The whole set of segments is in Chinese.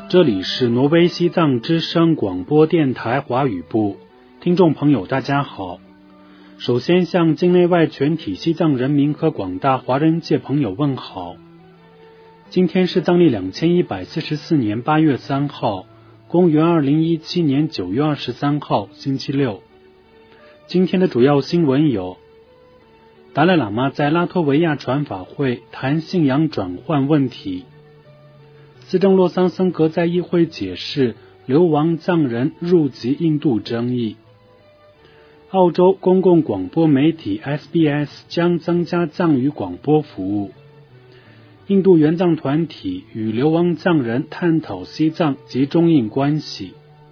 这里是挪威西藏之声广播电台华语部，听众朋友大家好。首先向境内外全体西藏人民和广大华人界朋友问好。今天是藏历2144年8月3号，公元2017年9月23号，星期六。今天的主要新闻有：达赖喇嘛在拉脱维亚传法会谈信仰转换问题；司政洛桑森格在议会解释流亡藏人入籍印度争议；澳洲公共广播媒体 SBS 将增加藏语广播服务；印度援藏团体与流亡藏人探讨西藏及中印关系。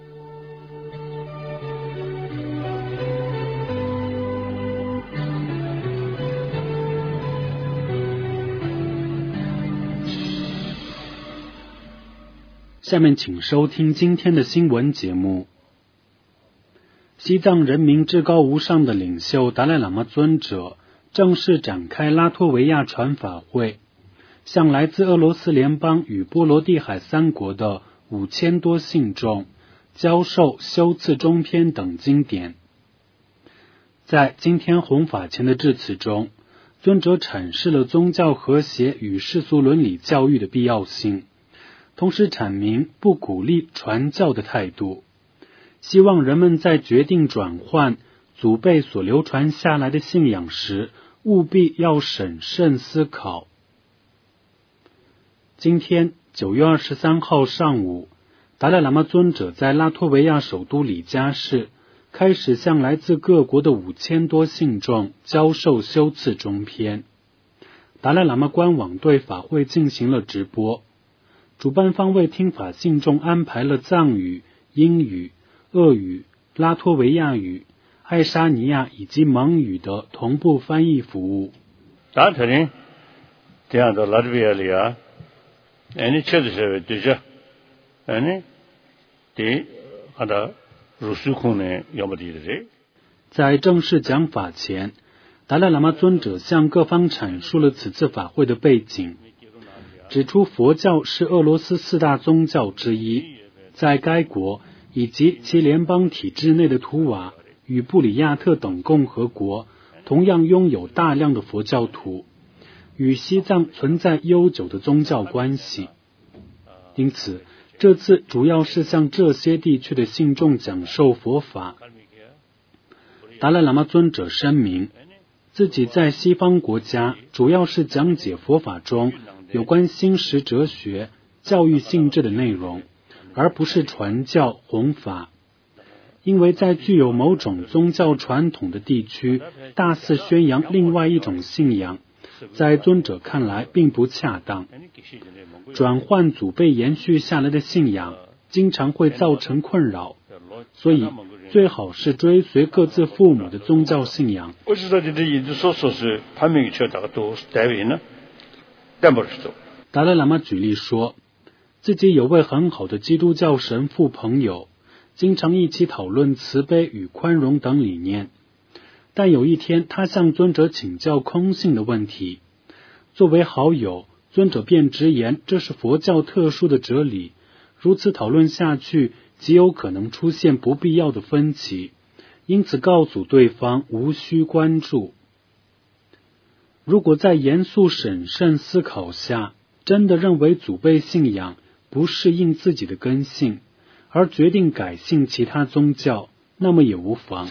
下面请收听今天的新闻节目。西藏人民至高无上的领袖达赖喇嘛尊者正式展开拉脱维亚传法会，向来自俄罗斯联邦与波罗的海三国的5000多信众教授修次中篇等经典。在今天弘法前的致辞中，尊者阐释了宗教和谐与世俗伦理教育的必要性，同时阐明不鼓励传教的态度，希望人们在决定转换祖辈所流传下来的信仰时，务必要审慎思考。今天9月23号上午，达赖喇嘛尊者在拉脱维亚首都里加市开始向来自各国的5000多信众教授修次中篇。达赖喇嘛官网对法会进行了直播，主办方为听法信众安排了藏语、英语、俄语、拉脱维亚语、爱沙尼亚以及蒙语的同步翻译服务。 大特人这样的拉脱维亚里啊，你确实是对着，对，他的入手空呢要么对的。 在正式讲法前，达赖喇嘛尊者向各方阐述了此次法会的背景，指出佛教是俄罗斯4大宗教之一，在该国以及其联邦体制内的图瓦与布里亚特等共和国同样拥有大量的佛教徒，与西藏存在悠久的宗教关系。因此，这次主要是向这些地区的信众讲授佛法。达赖喇嘛尊者声明，自己在西方国家主要是讲解佛法中有关新时哲学、教育性质的内容，而不是传教弘法。因为在具有某种宗教传统的地区，大肆宣扬另外一种信仰，在尊者看来并不恰当。转换祖辈延续下来的信仰，经常会造成困扰，所以最好是追随各自父母的宗教信仰。 我知道这意思说是他们去大家都单位呢。 达赖喇嘛举例说，自己有位很好的基督教神父朋友，经常一起讨论慈悲与宽容等理念。但有一天，他向尊者请教空性的问题。作为好友，尊者便直言这是佛教特殊的哲理，如此讨论下去，极有可能出现不必要的分歧，因此告诉对方无需关注。如果在严肃审慎思考下，真的认为祖辈信仰不适应自己的根性，而决定改信其他宗教，那么也无妨。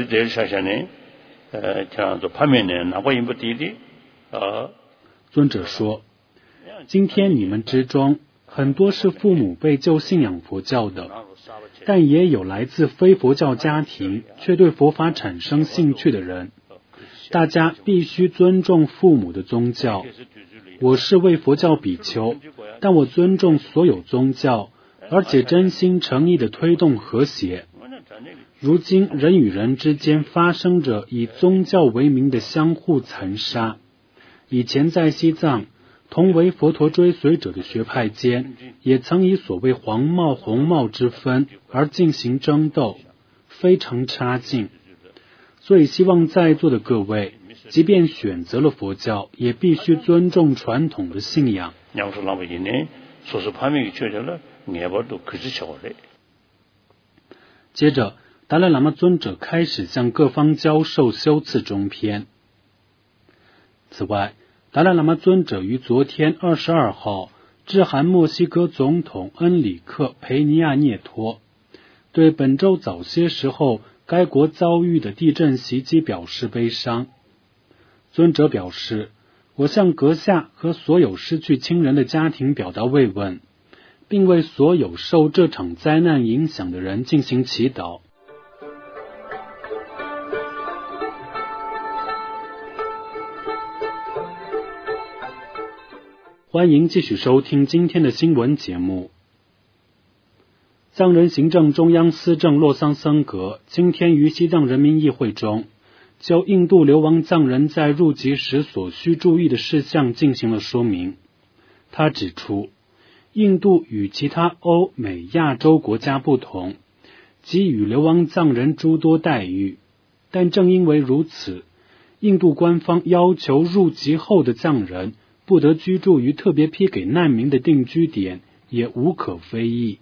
尊者说，今天你们之中很多是父母辈就信仰佛教的，但也有来自非佛教家庭却对佛法产生兴趣的人。大家必须尊重父母的宗教。我是为佛教比丘，但我尊重所有宗教，而且真心诚意地推动和谐。如今人与人之间发生着以宗教为名的相互残杀。以前在西藏，同为佛陀追随者的学派间，也曾以所谓黄帽红帽之分而进行争斗，非常差劲。所以希望在座的各位，即便选择了佛教，也必须尊重传统的信仰。 眼巴都可是小的。 接着，达赖喇嘛尊者开始向各方教授修次中篇。此外，达赖喇嘛尊者于昨天22号致函墨西哥总统恩里克·培尼亚涅托，对本周早些时候该国遭遇的地震袭击表示悲伤。尊者表示，我向阁下和所有失去亲人的家庭表达慰问，并为所有受这场灾难影响的人进行祈祷。欢迎继续收听今天的新闻节目。藏人行政中央司政洛桑僧格今天于西藏人民议会中，就印度流亡藏人在入籍时所需注意的事项进行了说明。他指出，印度与其他欧美亚洲国家不同，给予流亡藏人诸多待遇，但正因为如此，印度官方要求入籍后的藏人不得居住于特别批给难民的定居点，也无可非议。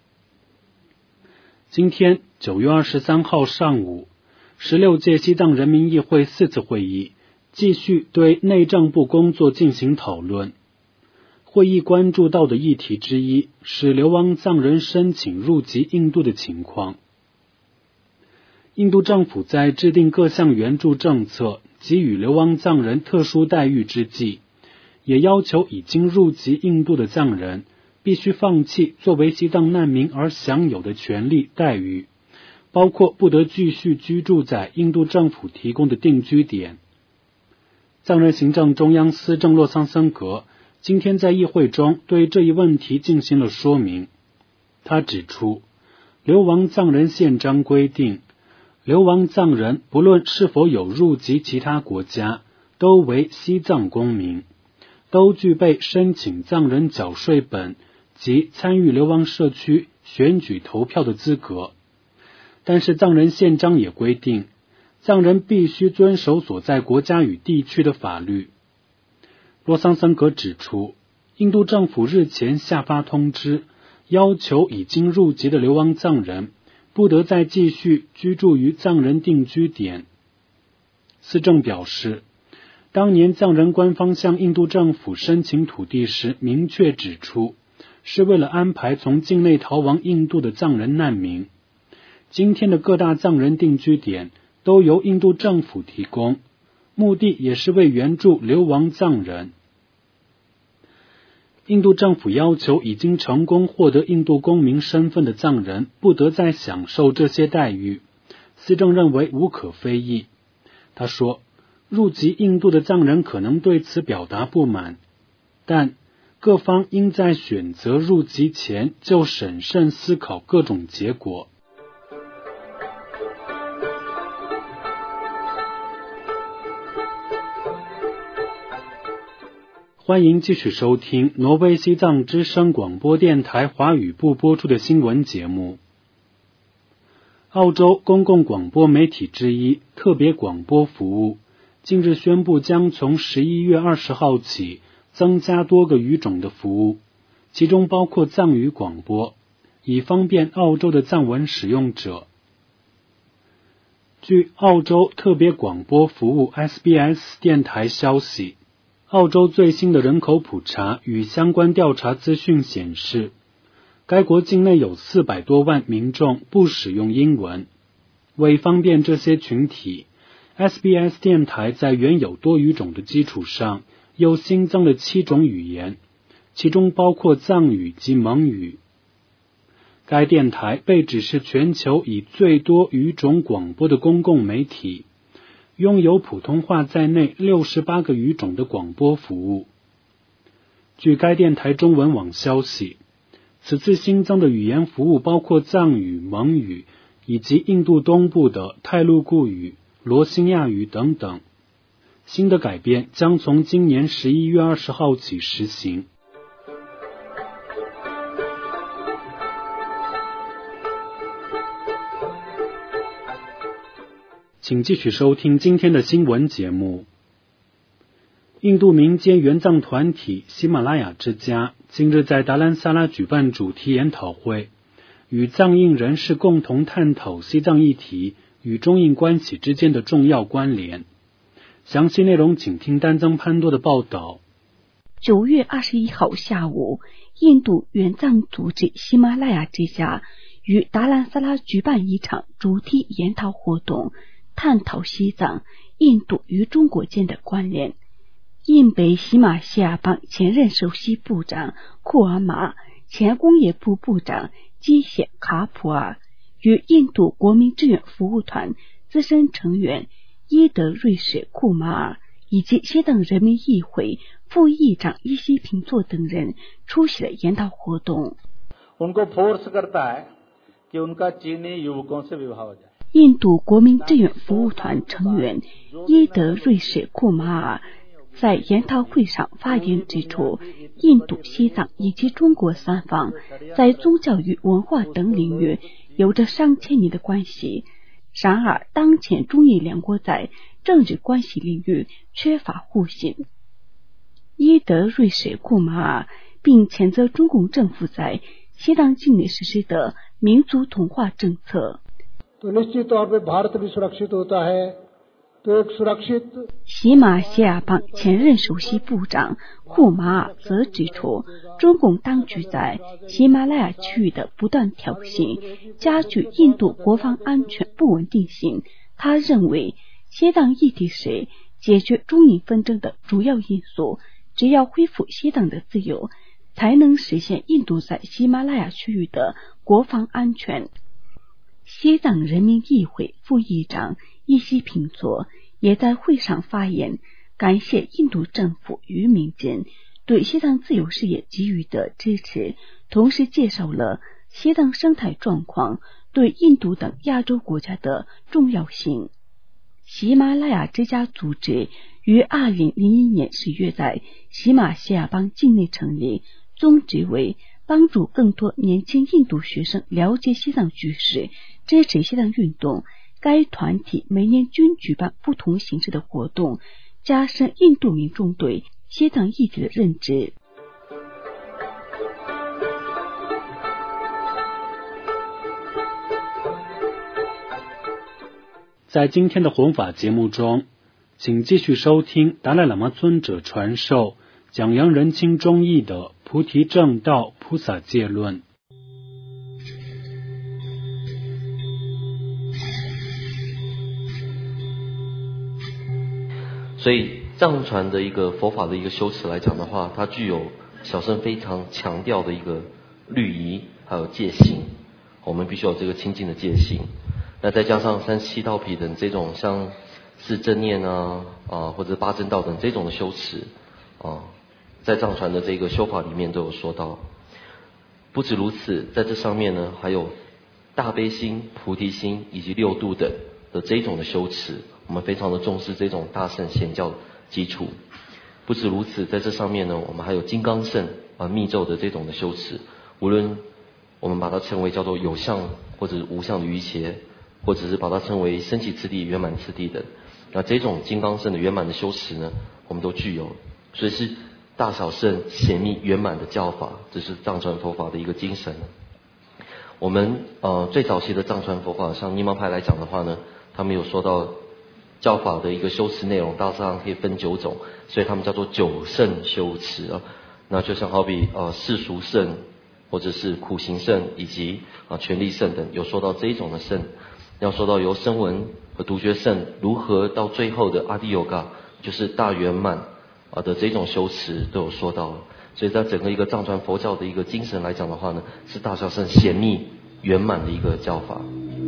今天9月23号上午，16届西藏人民议会4次会议继续对内政部工作进行讨论。会议关注到的议题之一是流亡藏人申请入籍印度的情况。印度政府在制定各项援助政策，给予流亡藏人特殊待遇之际，也要求已经入籍印度的藏人必须放弃作为西藏难民而享有的权利待遇，包括不得继续居住在印度政府提供的定居点。藏人行政中央司政洛桑僧格今天在议会中对这一问题进行了说明。他指出，流亡藏人宪章规定，流亡藏人不论是否有入籍其他国家，都为西藏公民，都具备申请藏人缴税本及参与流亡社区选举投票的资格。但是藏人宪章也规定，藏人必须遵守所在国家与地区的法律。洛桑僧格指出，印度政府日前下发通知，要求已经入籍的流亡藏人不得再继续居住于藏人定居点。司政表示，当年藏人官方向印度政府申请土地时明确指出，是为了安排从境内逃亡印度的藏人难民。今天的各大藏人定居点都由印度政府提供，目的也是为援助流亡藏人。印度政府要求已经成功获得印度公民身份的藏人不得再享受这些待遇，司政认为无可非议。他说，入籍印度的藏人可能对此表达不满，但各方应在选择入籍前就审慎思考各种结果。欢迎继续收听挪威西藏之声广播电台华语部播出的新闻节目。澳洲公共广播媒体之一特别广播服务近日宣布将从11月20号起增加多个语种的服务，其中包括藏语广播，以方便澳洲的藏文使用者。据澳洲特别广播服务 SBS 电台消息，澳洲最新的人口普查与相关调查资讯显示，该国境内有400多万民众不使用英文。为方便这些群体， SBS 电台在原有多语种的基础上又新增了7种语言，其中包括藏语及蒙语。该电台被指是全球以最多语种广播的公共媒体，拥有普通话在内68个语种的广播服务。据该电台中文网消息，此次新增的语言服务包括藏语、蒙语以及印度东部的泰卢固语、罗兴亚语等等。新的改变将从今年11月20号起实行。请继续收听今天的新闻节目。 印度民间援藏团体喜马拉雅之家今日在达兰萨拉举办主题研讨会，与藏印人士共同探讨西藏议题与中印关系之间的重要关联。详细内容请听丹增潘多的报道。 9月21号下午，印度援藏组织喜马拉雅之家与达兰萨拉举办一场主题研讨活动，探讨西藏、印度与中国间的关联。印北喜马西亚邦前任首席部长库尔玛、前工业部部长基谢卡普尔与印度国民志愿服务团资深成员伊德瑞什库马尔以及西藏人民议会副议长伊西平措等人出席了研讨活动。印度国民志愿服务团成员伊德瑞什库马尔在研讨会上发言指出，印度、西藏以及中国三方在宗教与文化等领域有着上千年的关系，然而当前中印两国在政治关系领域缺乏互信。伊德瑞什库马尔并谴责中共政府在西藏境内实施的民族同化政策。喜马西亚邦前任首席部长库马尔则指出，中共当局在喜马拉雅区域的不断挑衅，加剧印度国防安全不稳定性。他认为，西藏议题是解决中印纷争的主要因素，只要恢复西藏的自由，才能实现印度在喜马拉雅区域的国防安全。西藏人民议会副议长伊西平措也在会上发言，感谢印度政府与民间对西藏自由事业给予的支持，同时介绍了西藏生态状况对印度等亚洲国家的重要性。喜马拉雅之家组织于2001年10月在喜马西亚邦境内成立，宗旨为帮助更多年轻印度学生了解西藏局势，支持西藏运动。该团体每年均举办不同形式的活动，加深印度民众对西藏议题的认知。 在今天的弘法节目中，请继续收听达赖喇嘛尊者传授讲扬人亲中义的菩提正道菩萨戒论。 所以藏传的一个佛法的一个修持来讲的话，它具有小乘非常强调的一个律仪还有戒行，我们必须有这个清净的戒行。那再加上37道品等这种像是正念或者八正道等这种的修持在藏传的这个修法里面都有说到。不止如此，在这上面呢还有大悲心、菩提心以及六度等的这种的修持，我们非常的重视这种大乘显教基础。不止如此，在这上面呢，我们还有金刚乘密咒的这种的修持，无论我们把它称为叫做有相或者无相的瑜伽，或者是把它称为升起次第、圆满次第等，那这种金刚乘的圆满的修持呢，我们都具有，所以是大小乘显密圆满的教法，这是藏传佛法的一个精神。我们最早期的藏传佛法，像尼玛派来讲的话呢，他们有说到教法的一个修持内容，大致上可以分9种，所以他们叫做9乘修持那就像好比世俗乘，或者是苦行乘，以及权力乘等，有说到这一种的乘。要说到由声闻和独觉乘如何到最后的阿底尤嘎，就是大圆满的这种修持都有说到。所以在整个一个藏传佛教的一个精神来讲的话呢，是大小乘显密圆满的一个教法。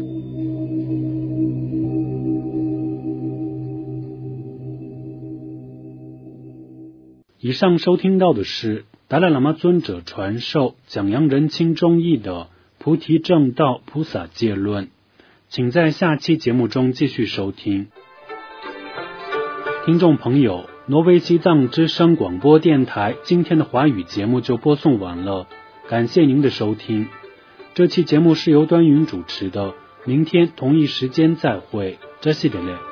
以上收听到的是达赖喇嘛尊者传授讲扬人亲中义的菩提正道菩萨戒论，请在下期节目中继续收听。听众朋友，挪威西藏之声广播电台今天的华语节目就播送完了，感谢您的收听。这期节目是由端云主持的，明天同一时间再会，这是的嘞。